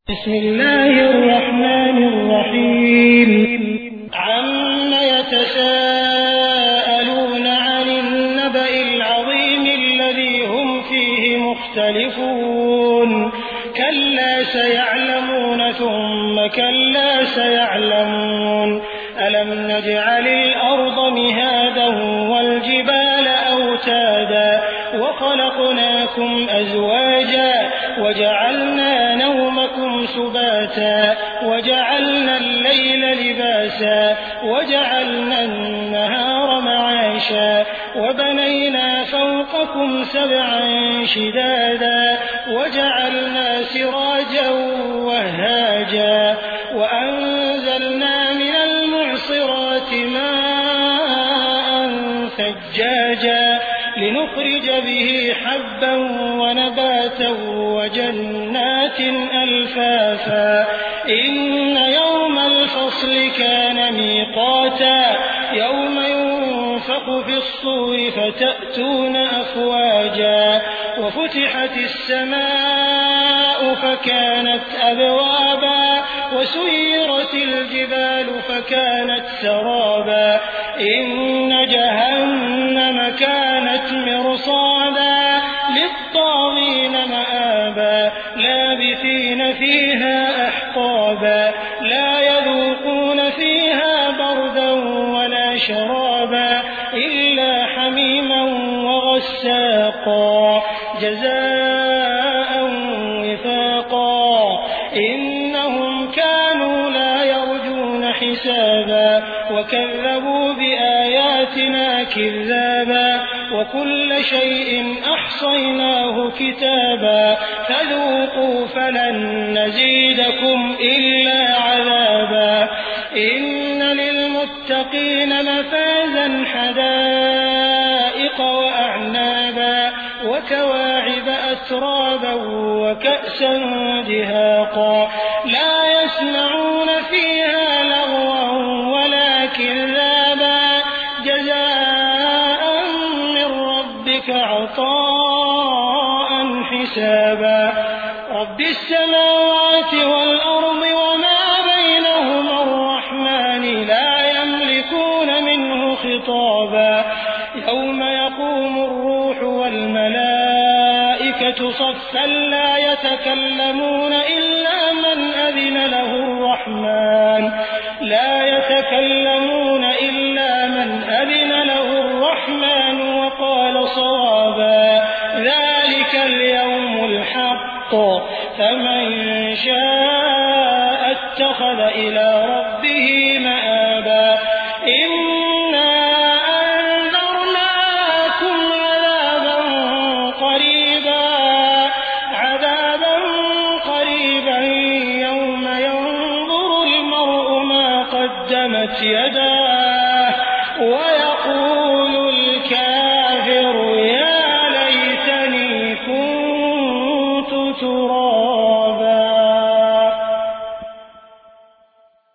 بسم الله الرحمن الرحيم عم يتساءلون عن النبأ العظيم الذي هم فيه مختلفون كلا سيعلمون ثم كلا سيعلمون ألم نجعل الأرض مهادا والجبال أوتادا وخلقناكم أزواجا وجعلنا نومكم سباتا وجعلنا الليل لباسا وجعلنا النهار معاشا وبنينا فوقكم سبعا شدادا وجعلنا سراجا وهاجا وأنزلنا من المعصرات ماء ثجاجا لنخرج به حبا ونباتا وجنات ألفافا إن يوم الفصل كان ميقاتا يوم ينفخ في الصور فتأتون أفواجا وفتحت السماء فكانت أبوابا وسيرت الجبال فكانت سرابا إن جهنم كانت مرصادا للطاغين مآبا لابثين فيها أحقابا لا يذوقون فيها بردا ولا شرابا إلا حميما وغساقا جزاء وفاقا إنهم كانوا لا يرجون حسابا وكذبوا بآياتنا كذابا وكل شيء أحصيناه كتابا فذوقوا فلن نزيدكم إلا عذابا إن للمتقين مفازا حدائق وأعنابا وكواعب أترابا وكأسا دهاقا لا يسمعون فيها لغوا ولا كذابا جزاء من ربك عطاء حسابا رب السماوات والأرض وما بينهما الرحمن لا يملكون منه خطابا يوم يقوم الروح والملائكة صفا لا يتكلمون إلا من أذن له الرحمن وقال صوابا ذلك اليوم الحق فمن شاء اتخذ إلى ربه مآبا إنا أنذرناكم عذابا قريبا يوم ينظر المرء ما قدمت يداه